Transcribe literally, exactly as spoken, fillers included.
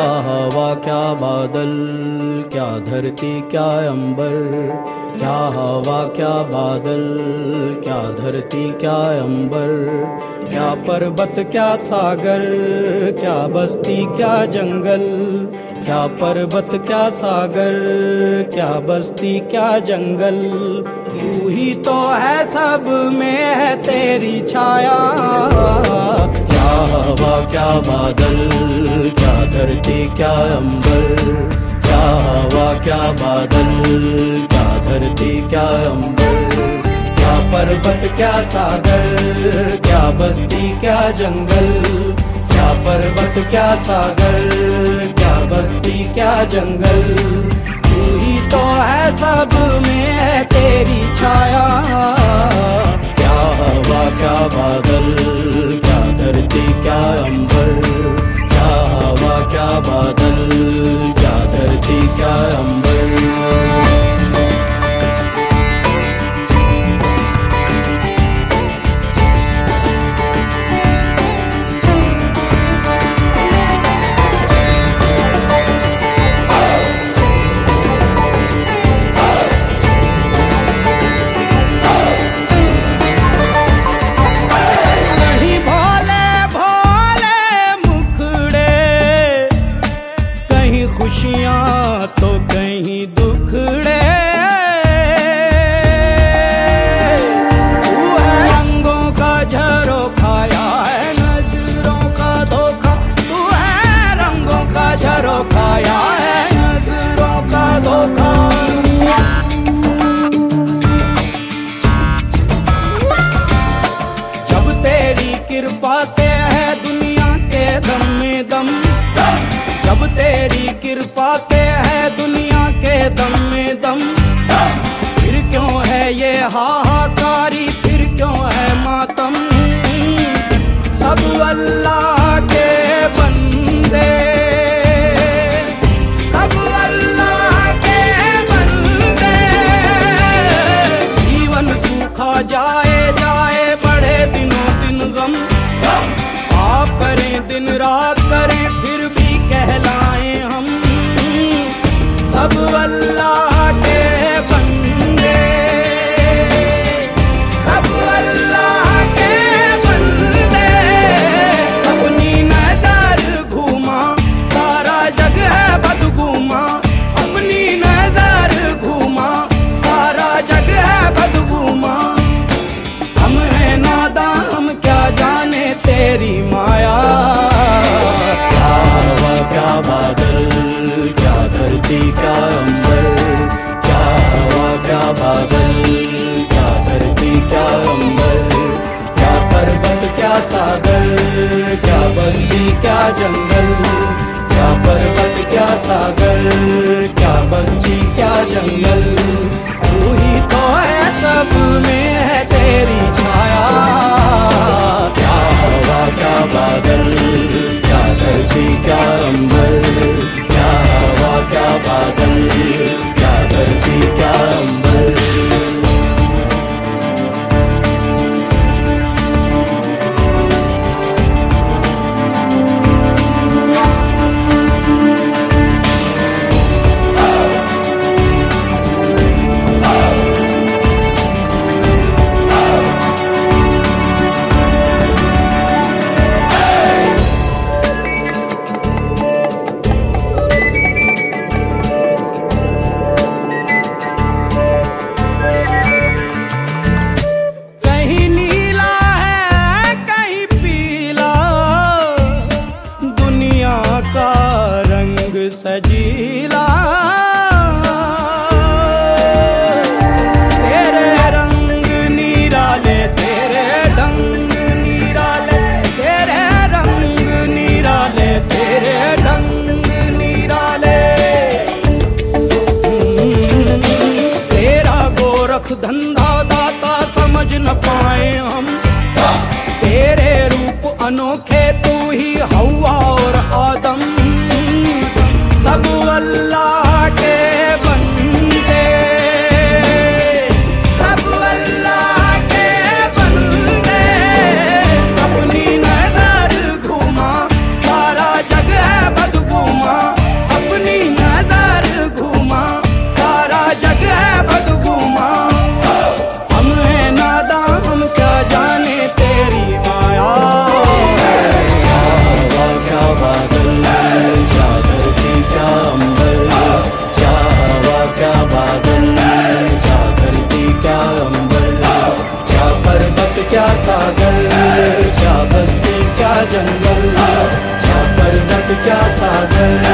हवा क्या बादल, क्या धरती क्या अंबर, क्या हवा क्या बादल, क्या धरती क्या अंबर, क्या पर्वत क्या सागर, क्या बस्ती क्या जंगल, क्या पर्वत क्या सागर, क्या बस्ती क्या जंगल, तू ही तो है सब में है तेरी छाया। क्या हवा क्या बादल, क्या धरती क्या अंबर, क्या हवा क्या बादल, क्या धरती क्या अंबर, क्या पर्वत क्या सागर, क्या बस्ती क्या जंगल, क्या पर्वत क्या सागर, क्या बस्ती क्या जंगल, तू ही तो है सब में है तेरी छाया। क्या हवा क्या बादल, क्या धरती क्या अंबर, क्या हवा क्या बादल, क्या धरती क्या अंबर। खुशियाँ तो कहीं दुखड़े, तू है रंगों का झरोखा या है नजरों का धोखा, तू है रंगों का झरोखा या है नजरों का धोखा। जब तेरी कृपा से है दुनिया के दम में दम, जब तेरी कृपा से है दुनिया के दम में दम, फिर क्यों है ये हाहाकारी, फिर क्यों है मातम। सब अल्लाह के बंदे, सब अल्लाह के बंदे, जीवन सूखा जाए जाए बढ़े दिनों दिन गम, आप करें दिन रात करें फिर भी कहलाएं हम सब अल्लाह के बंदे, सब अल्लाह के बंदे। अपनी नजर घूमा सारा जग है बदगुमा, अपनी नजर घूमा सारा जग है बदगुमा। हम हैं नादां हम क्या जाने तेरी माया। क्या बादल, क्या धरती क्या अंबर, क्या हवा क्या बादल, क्या धरती क्या अंबर, क्या पर्वत क्या सागर, क्या बस्ती क्या जंगल, क्या पर्वत क्या सागर, क्या बस्ती क्या जंगल, तू ही तो है सब में है तेरी छाया। क्या हवा क्या बादल, क्या धरती क्या अंबर, क्या हवा क्या बादल, क्या धरती क्या अंबर। सजीला तेरे रंग निराले, तेरे ढंग निराले, तेरे रंग निराले, तेरे ढंग निराले। तेरा गोरख धंधा दाता समझ न पाए हम, तेरे रूप अनोखे तू ही हवा और आदम। सब अल्लाह के बंदे, सब अल्लाह के बंदे। अपनी नजर घूमा सारा जग है बदगुमा, है।